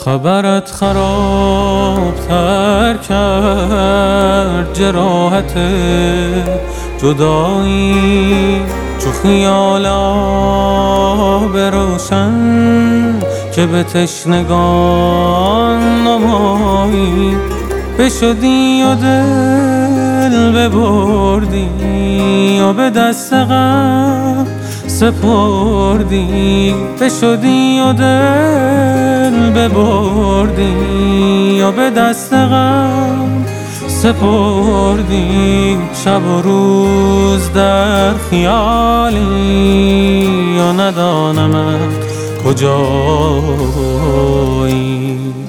خبرت خرابتر کرد جراحت جدایی، چو خیال آب روشن که به تشنگان نمایی. بشدی و دل ببردی و به دست غم سپردی. بشدی و دل ببردی و به دست غم سپردی. شب و روز در خیالی و ندانمت کجایی.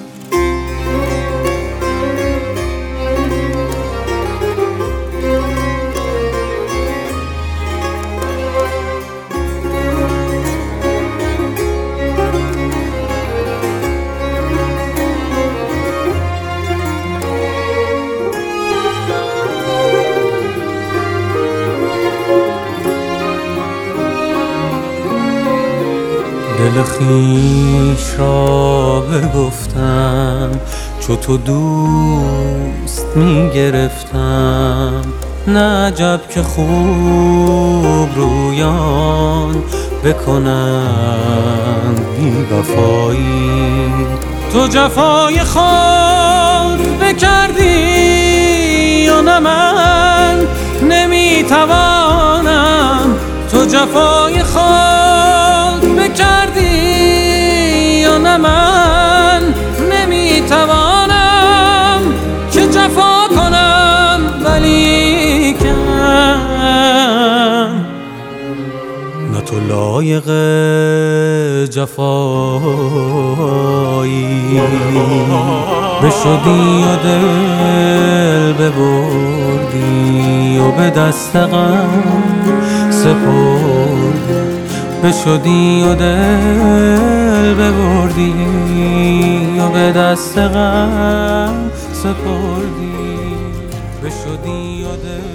دل خویش را بگفتم چو تو دوست می گرفتم. نه عجب که خوب رویان بکنند بی وفایی. تو جفای خود بکردی و نه من نمیتوانم. تو جفای خود بکردی و نه من نمیتوانم که جفا کنم، ولیکن نه تو لایق جفایی. بشدی و دل ببردی و به دست غم سپردی. بشدی و دل ببردی و به دست غم سپردی. بشدی و دل